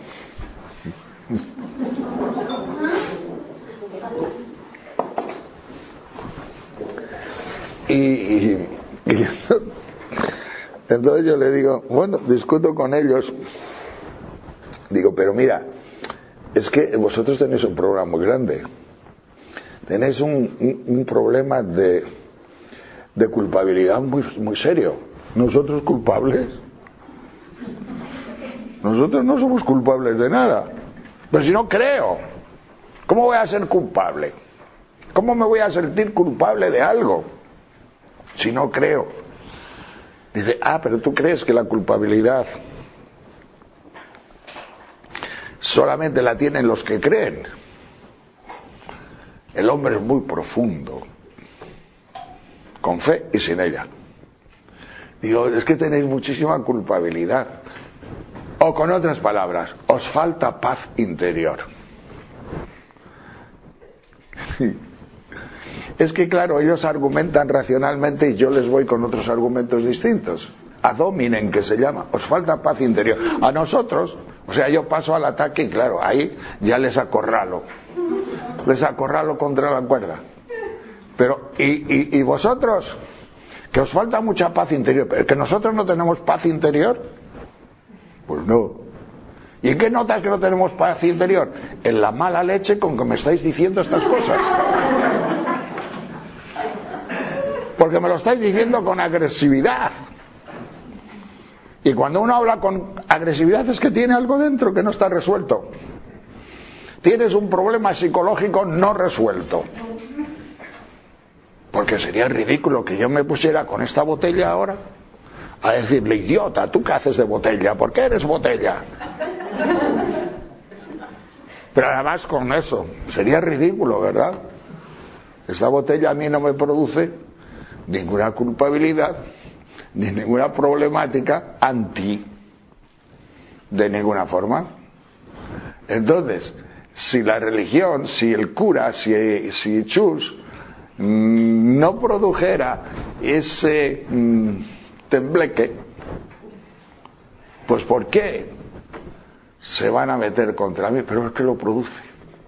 Y, y, y entonces yo le digo, bueno, discuto con ellos, digo, pero mira, es que que vosotros tenéis un problema muy grande. Tenéis un, un, un problema de, de culpabilidad muy, muy serio. ¿Nosotros culpables? Nosotros no somos culpables de nada. Pero si no creo, ¿cómo voy a ser culpable? ¿Cómo me voy a sentir culpable de algo si no creo? Dice, ah, pero tú crees que la culpabilidad solamente la tienen los que creen. El hombre es muy profundo, con fe y sin ella. Digo, es que tenéis muchísima culpabilidad. O con otras palabras, os falta paz interior. Es que claro, ellos argumentan racionalmente y yo les voy con otros argumentos distintos. Ad hominem, que se llama, os falta paz interior. A nosotros, o sea, yo paso al ataque y claro, ahí ya les acorralo. Les acorralo contra la cuerda. Pero, ¿y, y, y vosotros? Que os falta mucha paz interior. ¿Pero que nosotros no tenemos paz interior? Pues no. ¿Y en qué notas que no tenemos paz interior? En la mala leche con que me estáis diciendo estas cosas. Porque me lo estáis diciendo con agresividad. Y cuando uno habla con agresividad es que tiene algo dentro que no está resuelto. Tienes un problema psicológico no resuelto. Porque sería ridículo que yo me pusiera con esta botella ahora a decirle, idiota, ¿tú qué haces de botella? ¿Por qué eres botella? Pero además con eso, sería ridículo, ¿verdad? Esta botella a mí no me produce ninguna culpabilidad, ni ninguna problemática anti, de ninguna forma. Entonces, si la religión, si el cura, si, si Chus mmm, no produjera ese mmm, tembleque, pues ¿por qué se van a meter contra mí? Pero es que lo produce.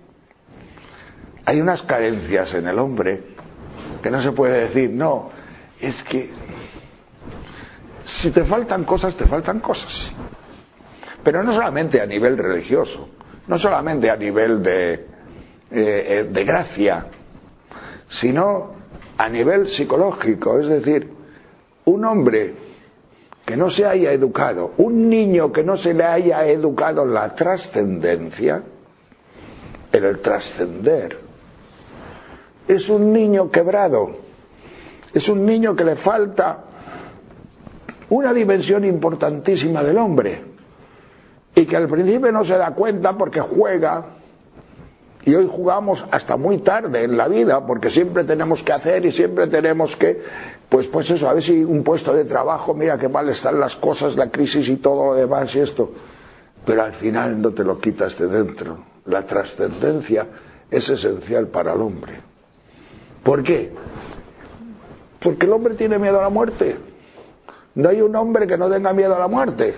Hay unas carencias en el hombre que no se puede decir, no, es que si te faltan cosas, te faltan cosas. Pero no solamente a nivel religioso, no solamente a nivel de, eh, de gracia, sino a nivel psicológico. Es decir, un hombre que no se haya educado, un niño que no se le haya educado en la trascendencia, en el trascender, es un niño quebrado, es un niño que le falta una dimensión importantísima del hombre y que al principio no se da cuenta porque juega, y hoy jugamos hasta muy tarde en la vida porque siempre tenemos que hacer y siempre tenemos que, pues pues eso, a ver si un puesto de trabajo, mira qué mal están las cosas, la crisis y todo lo demás y esto, pero al final no te lo quitas de dentro. La trascendencia es esencial para el hombre. ¿Por qué? Porque el hombre tiene miedo a la muerte. No hay un hombre que no tenga miedo a la muerte.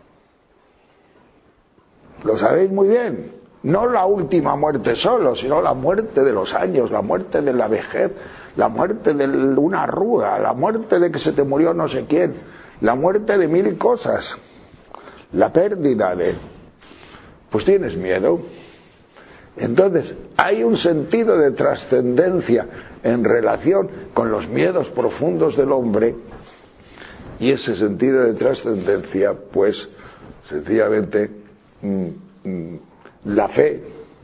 Lo sabéis muy bien. No la última muerte solo, sino la muerte de los años, la muerte de la vejez, la muerte de una arruga, la muerte de que se te murió no sé quién, la muerte de mil cosas, la pérdida de... Pues tienes miedo. Entonces, hay un sentido de trascendencia en relación con los miedos profundos del hombre, y ese sentido de trascendencia, pues, sencillamente, mmm, mmm, la fe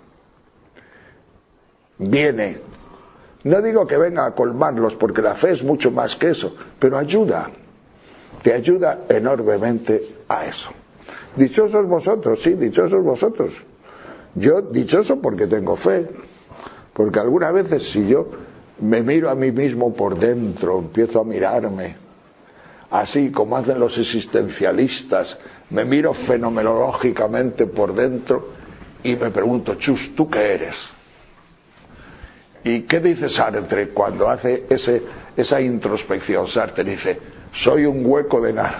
viene, no digo que venga a colmarlos, porque la fe es mucho más que eso, pero ayuda, te ayuda enormemente a eso. Dichosos vosotros, sí, dichosos vosotros. Yo dichoso porque tengo fe, porque algunas veces si yo me miro a mí mismo por dentro, empiezo a mirarme, así como hacen los existencialistas, me miro fenomenológicamente por dentro y me pregunto, Chus, ¿tú qué eres? ¿Y qué dice Sartre cuando hace ese, esa introspección? Sartre dice, soy un hueco de nada.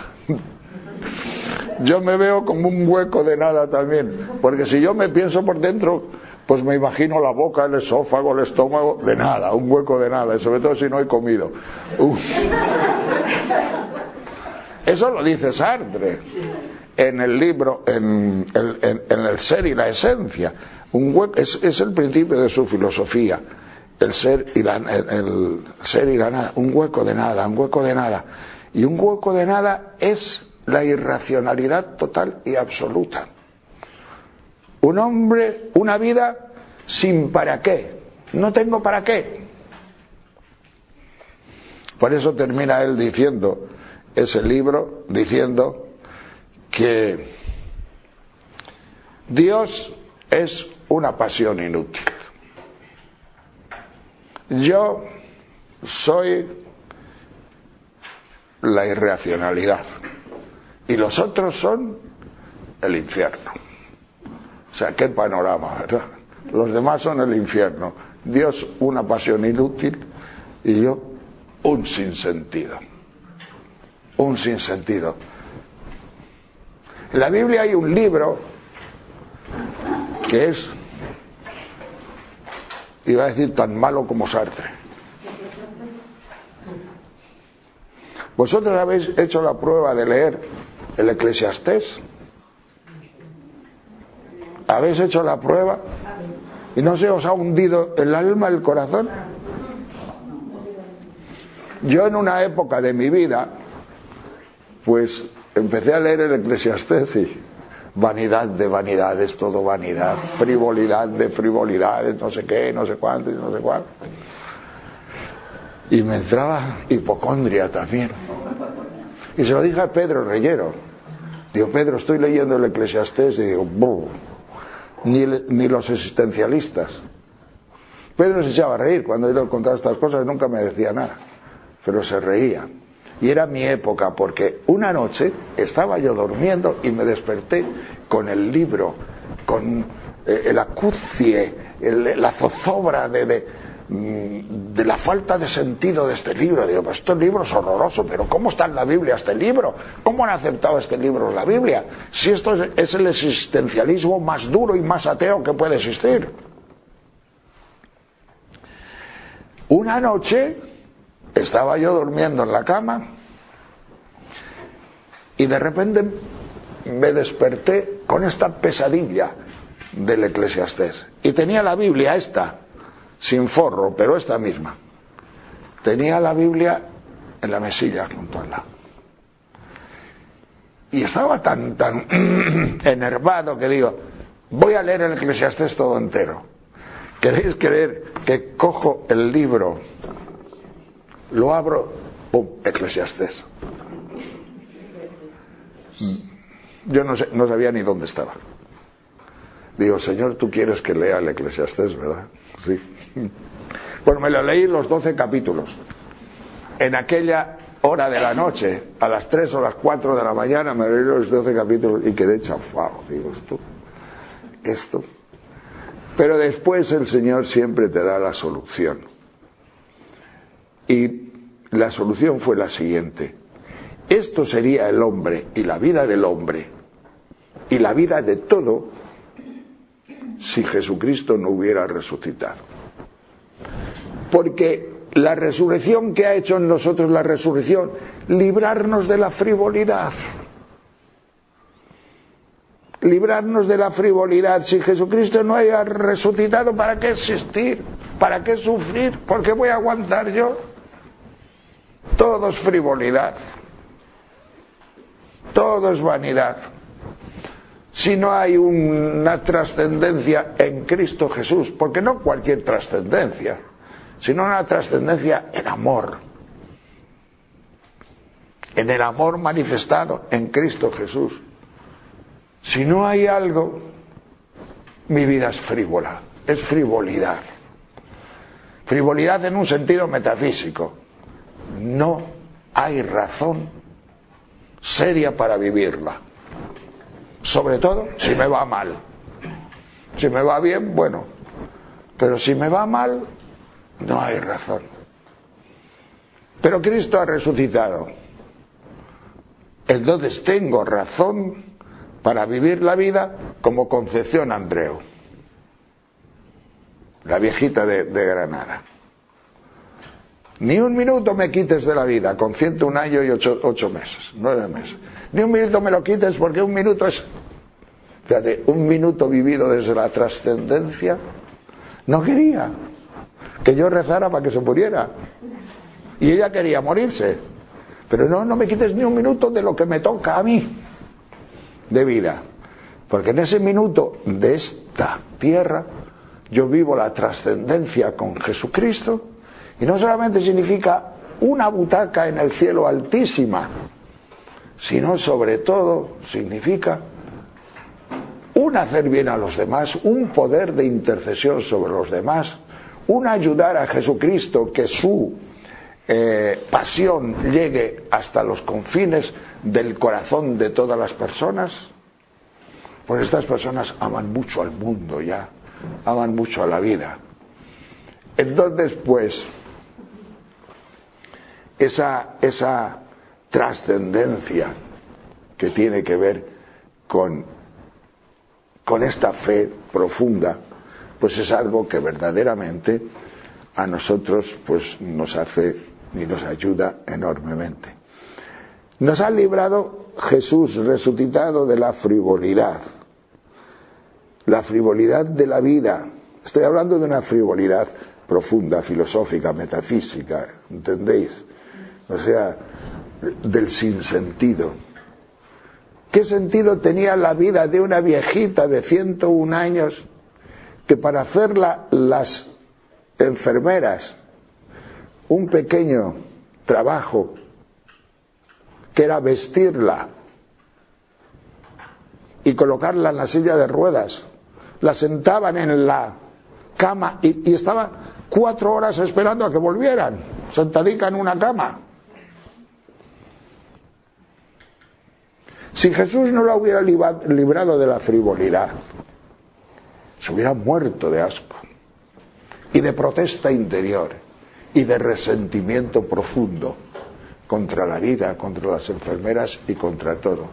Yo me veo como un hueco de nada también, porque si yo me pienso por dentro, pues me imagino la boca, el esófago, el estómago, de nada, un hueco de nada, y sobre todo si no he comido. Uf. Eso lo dice Sartre en el libro, en el, en, en el ser y la esencia. Un hueco, es, es el principio de su filosofía, el ser y la, el, el ser y la nada, un hueco de nada, un hueco de nada. Y un hueco de nada es la irracionalidad total y absoluta. Un hombre, una vida sin para qué. No tengo para qué. Por eso termina él diciendo, ese libro, diciendo que Dios es una pasión inútil. Yo soy la irracionalidad y los otros son el infierno. O sea, qué panorama, ¿verdad? Los demás son el infierno. Dios una pasión inútil y yo un sinsentido. Un sinsentido. En la Biblia hay un libro que es, iba a decir, tan malo como Sartre. ¿Vosotros habéis hecho la prueba de leer el Eclesiastés? ¿Habéis hecho la prueba? ¿Y no se os ha hundido el alma, el corazón? Yo en una época de mi vida, pues empecé a leer el Eclesiastés y vanidad de vanidades, todo vanidad, frivolidad de frivolidades, no sé qué, no sé cuánto y no sé cuánto. Y me entraba hipocondria también. Y se lo dije a Pedro Reyero. Digo, Pedro, estoy leyendo el Eclesiastés y digo, ¡buh! Ni, ni los existencialistas. Pedro se echaba a reír cuando yo le contaba estas cosas y nunca me decía nada, pero se reía. Y era mi época, porque una noche estaba yo durmiendo y me desperté con el libro, con eh, el acucie, el, la zozobra de, de, de la falta de sentido de este libro. Digo, pues este libro es horroroso, pero ¿cómo está en la Biblia este libro? ¿Cómo han aceptado este libro en la Biblia? Si esto es, es el existencialismo más duro y más ateo que puede existir. Una noche estaba yo durmiendo en la cama y de repente me desperté con esta pesadilla del Eclesiastés. Y tenía la Biblia esta, sin forro, pero esta misma. Tenía la Biblia en la mesilla junto al lado. Y estaba tan, tan enervado que digo, voy a leer el Eclesiastés todo entero. ¿Queréis creer que cojo el libro, lo abro, pum, Eclesiastés? Yo no sé, no sabía ni dónde estaba. Digo, Señor, tú quieres que lea el Eclesiastés, ¿verdad? Sí. Pues me lo leí los doce capítulos. En aquella hora de la noche, a las tres o las cuatro de la mañana, me leí los doce capítulos y quedé chafado. Digo, esto, esto. Pero después el Señor siempre te da la solución. Y la solución fue la siguiente. Esto sería el hombre y la vida del hombre y la vida de todo si Jesucristo no hubiera resucitado. Porque la resurrección que ha hecho en nosotros la resurrección, librarnos de la frivolidad. Librarnos de la frivolidad. Si Jesucristo no haya resucitado, ¿para qué existir? ¿Para qué sufrir? ¿Por qué voy a aguantar yo? Todo es frivolidad. Todo es vanidad. Si no hay una trascendencia en Cristo Jesús, porque no cualquier trascendencia, sino una trascendencia en amor, en el amor manifestado en Cristo Jesús. Si no hay algo, mi vida es frívola, es frivolidad. Frivolidad en un sentido metafísico. No hay razón seria para vivirla. Sobre todo si me va mal. Si me va bien, bueno. Pero si me va mal, no hay razón. Pero Cristo ha resucitado. Entonces tengo razón para vivir la vida como Concepción Andreu, la viejita de, de Granada. Ni un minuto me quites de la vida, con ciento un años y ocho, ocho meses, nueve meses. Ni un minuto me lo quites, porque un minuto es Fíjate, un minuto vivido desde la trascendencia. No quería que yo rezara para que se muriera. Y ella quería morirse. Pero no, no me quites ni un minuto de lo que me toca a mí de vida. Porque en ese minuto de esta tierra yo vivo la trascendencia con Jesucristo. Y no solamente significa una butaca en el cielo altísima, sino sobre todo significa un hacer bien a los demás, un poder de intercesión sobre los demás, un ayudar a Jesucristo que su eh, pasión llegue hasta los confines del corazón de todas las personas. Pues estas personas aman mucho al mundo ya, aman mucho a la vida. Entonces, pues, esa, esa trascendencia que tiene que ver con, con esta fe profunda, pues es algo que verdaderamente a nosotros pues nos hace y nos ayuda enormemente. Nos ha librado Jesús resucitado de la frivolidad, la frivolidad de la vida. Estoy hablando de una frivolidad profunda, filosófica, metafísica, ¿entendéis? O sea, del sinsentido. ¿Qué sentido tenía la vida de una viejita de ciento un años que para hacerla las enfermeras un pequeño trabajo que era vestirla y colocarla en la silla de ruedas, la sentaban en la cama y, y estaba cuatro horas esperando a que volvieran, sentadica en una cama? Si Jesús no la hubiera librado de la frivolidad, se hubiera muerto de asco y de protesta interior y de resentimiento profundo contra la vida, contra las enfermeras y contra todo.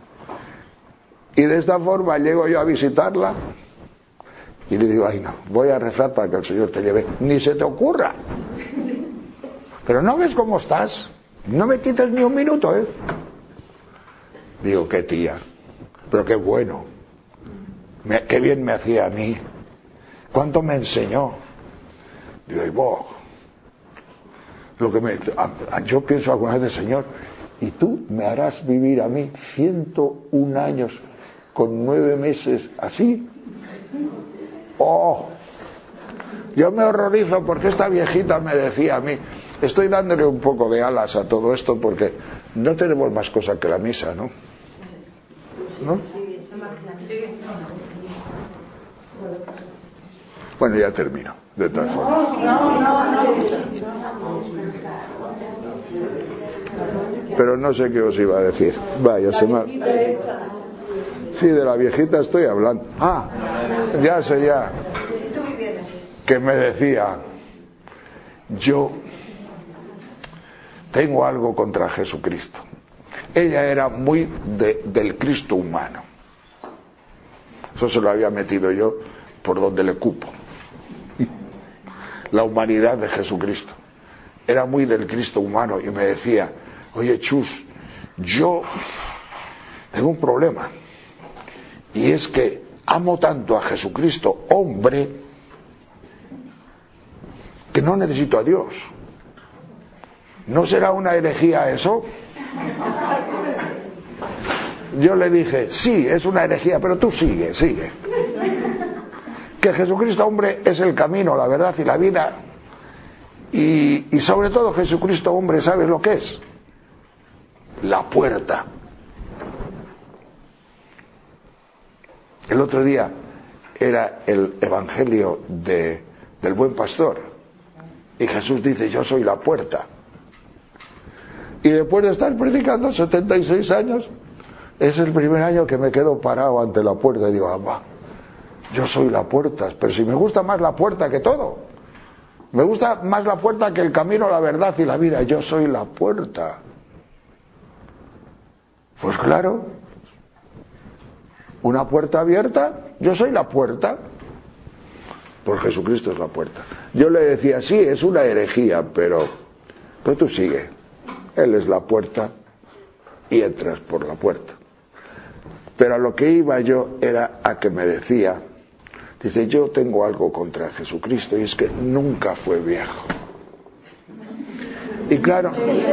Y de esta forma llego yo a visitarla y le digo, ay no, voy a rezar para que el Señor te lleve. Ni se te ocurra. Pero no ves cómo estás. No me quites ni un minuto, ¿eh? Digo, qué tía, pero qué bueno, me, qué bien me hacía a mí, cuánto me enseñó. Digo, y vos, lo que me, a, a, yo pienso alguna vez, Señor, y tú me harás vivir a mí ciento un años con nueve meses así. Oh, yo me horrorizo porque esta viejita me decía a mí, estoy dándole un poco de alas a todo esto porque no tenemos más cosa que la misa, ¿no? ¿No? Bueno, ya termino, de todas formas. Pero no sé qué os iba a decir. Vaya, se me... Sí, de la viejita estoy hablando. Ah, ya sé ya. Que me decía, yo tengo algo contra Jesucristo. Ella era muy de, del Cristo humano. Eso se lo había metido yo por donde le cupo. La humanidad de Jesucristo. Era muy del Cristo humano y me decía, oye Chus, yo tengo un problema. Y es que amo tanto a Jesucristo, hombre, que no necesito a Dios. ¿No será una herejía eso? Yo le dije, sí, es una herejía, pero tú sigue, sigue. Que Jesucristo, hombre, es el camino, la verdad y la vida. Y, y sobre todo Jesucristo, hombre, ¿sabes lo que es? La puerta. El otro día era el evangelio de, del buen pastor. Y Jesús dice, yo soy la puerta. Y después de estar predicando setenta y seis años, es el primer año que me quedo parado ante la puerta y digo, ah, yo soy la puerta. Pero si me gusta más la puerta que todo, me gusta más la puerta que el camino, la verdad y la vida. Yo soy la puerta. Pues claro, una puerta abierta, yo soy la puerta. Pues Jesucristo es la puerta. Yo le decía, sí, es una herejía, pero, pero tú sigue. Él es la puerta y entras por la puerta. Pero a lo que iba yo era a que me decía, dice, yo tengo algo contra Jesucristo y es que nunca fue viejo. Y claro,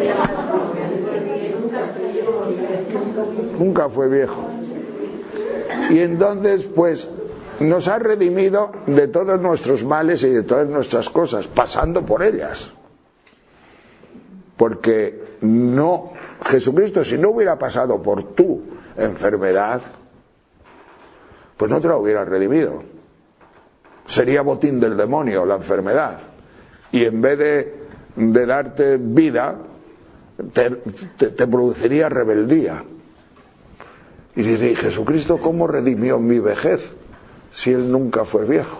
nunca fue viejo. Y entonces pues nos ha redimido de todos nuestros males y de todas nuestras cosas, pasando por ellas. Porque no, Jesucristo, si no hubiera pasado por tu enfermedad, pues no te la hubiera redimido. Sería botín del demonio la enfermedad. Y en vez de, de darte vida, te, te, te produciría rebeldía. Y dice, ¿y Jesucristo cómo redimió mi vejez si Él nunca fue viejo?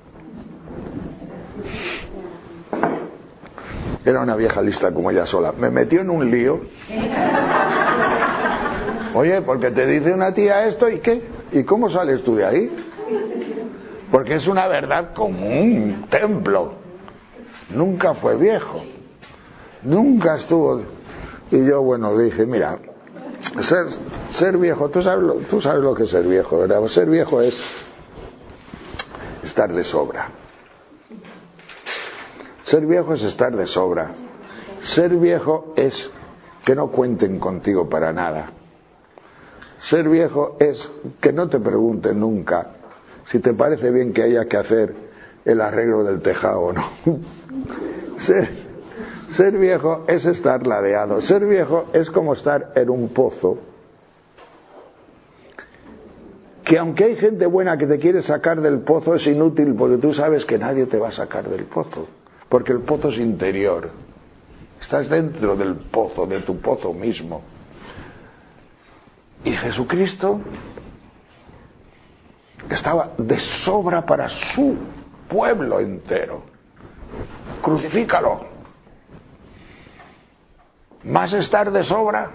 Era una vieja lista como ella sola. Me metió en un lío. Oye, porque te dice una tía esto, ¿y qué? ¿Y cómo sales tú de ahí? Porque es una verdad común, templo. Nunca fue viejo. Nunca estuvo. Y yo, bueno, le dije, mira, ser, ser viejo, tú sabes, lo, tú sabes lo que es ser viejo, ¿verdad? Ser viejo es estar de sobra. Ser viejo es estar de sobra. Ser viejo es que no cuenten contigo para nada. Ser viejo es que no te pregunten nunca si te parece bien que haya que hacer el arreglo del tejado o no. Ser, ser viejo es estar ladeado. Ser viejo es como estar en un pozo que aunque hay gente buena que te quiere sacar del pozo, es inútil porque tú sabes que nadie te va a sacar del pozo. Porque el pozo es interior. Estás dentro del pozo, de tu pozo mismo. Y Jesucristo estaba de sobra para su pueblo entero. Crucifícalo. Más estar de sobra,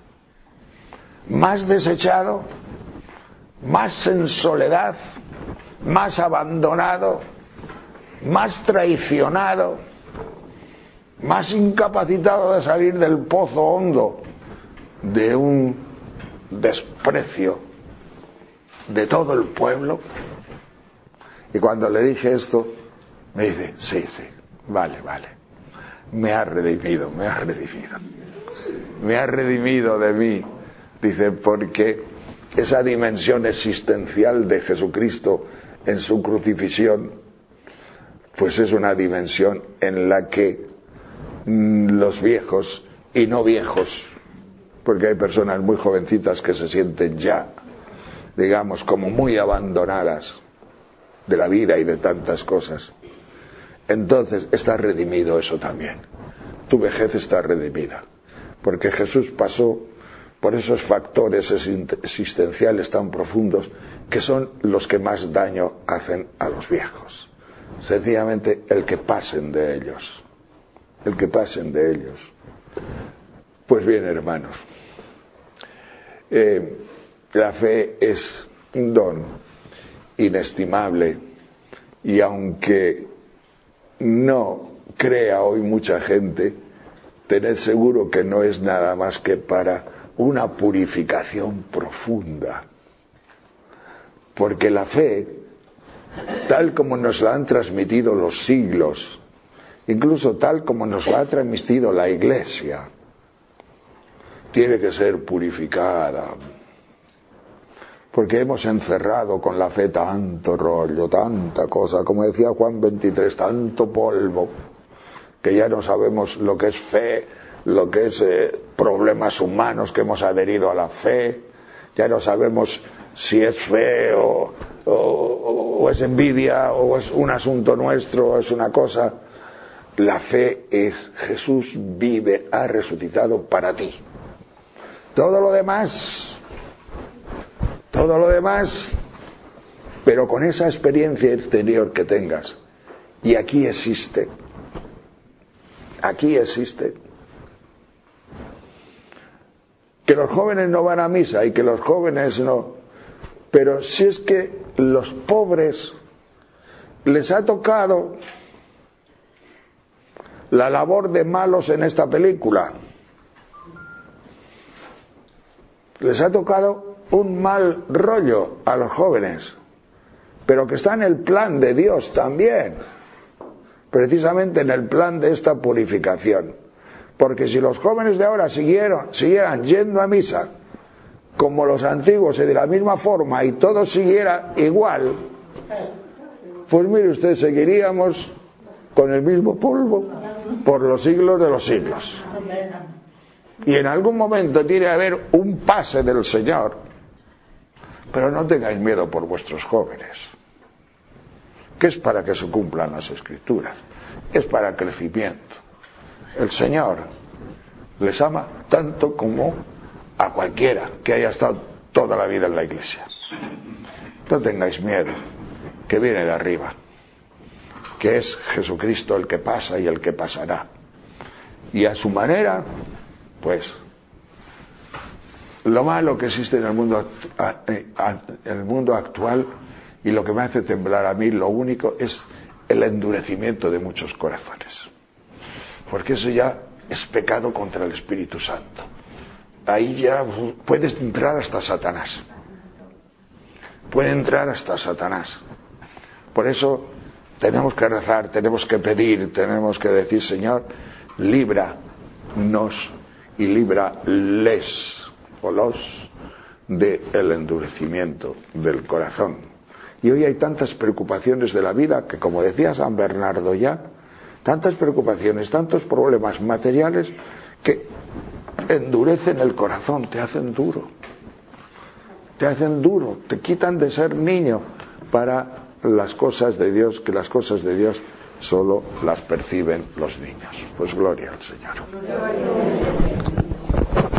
más desechado, más en soledad, más abandonado, más traicionado, más incapacitado de salir del pozo hondo de un desprecio de todo el pueblo. Y cuando le dije esto, me dice, sí, sí, vale, vale, me ha redimido, me ha redimido, me ha redimido de mí. Dice, porque esa dimensión existencial de Jesucristo en su crucifixión, pues es una dimensión en la que mmm, los viejos y no viejos, porque hay personas muy jovencitas que se sienten ya, digamos, como muy abandonadas de la vida y de tantas cosas. Entonces está redimido eso también. Tu vejez está redimida, porque Jesús pasó por esos factores existenciales tan profundos que son los que más daño hacen a los viejos. Sencillamente el que pasen de ellos, el que pasen de ellos. Pues bien, hermanos, eh, la fe es un don inestimable, y aunque no crea hoy mucha gente, tened seguro que no es nada más que para una purificación profunda, porque la fe, tal como nos la han transmitido los siglos, incluso tal como nos la ha transmitido la Iglesia, tiene que ser purificada, porque hemos encerrado con la fe tanto rollo, tanta cosa, como decía Juan veintitrés, tanto polvo, que ya no sabemos lo que es fe, lo que es eh, problemas humanos que hemos adherido a la fe, ya no sabemos si es fe o, o, o es envidia o es un asunto nuestro o es una cosa. La fe es Jesús vive, ha resucitado para ti. Todo lo demás, todo lo demás, pero con esa experiencia exterior que tengas. Y aquí existe, aquí existe. Que los jóvenes no van a misa y que los jóvenes no, pero si es que los pobres les ha tocado la labor de malos en esta película. Les ha tocado un mal rollo a los jóvenes, pero que está en el plan de Dios también, precisamente en el plan de esta purificación. Porque si los jóvenes de ahora siguieron, siguieran yendo a misa como los antiguos y de la misma forma y todo siguiera igual, pues mire usted, seguiríamos con el mismo polvo por los siglos de los siglos. Y en algún momento tiene que haber un pase del Señor, pero no tengáis miedo por vuestros jóvenes, que es para que se cumplan las Escrituras, es para crecimiento. El Señor les ama tanto como a cualquiera que haya estado toda la vida en la iglesia. No tengáis miedo, que viene de arriba, que es Jesucristo el que pasa y el que pasará. Y a su manera, pues, lo malo que existe en el mundo, en el mundo actual, y lo que me hace temblar a mí, lo único, es el endurecimiento de muchos corazones. Porque eso ya es pecado contra el Espíritu Santo. Ahí ya puede entrar hasta Satanás. Puede entrar hasta Satanás. Por eso tenemos que rezar, tenemos que pedir, tenemos que decir, Señor, líbranos y líbrales o los del endurecimiento del corazón. Y hoy hay tantas preocupaciones de la vida que, como decía San Bernardo ya, tantas preocupaciones, tantos problemas materiales que endurecen el corazón, te hacen duro, te hacen duro, te quitan de ser niño para las cosas de Dios, que las cosas de Dios solo las perciben los niños. Pues gloria al Señor.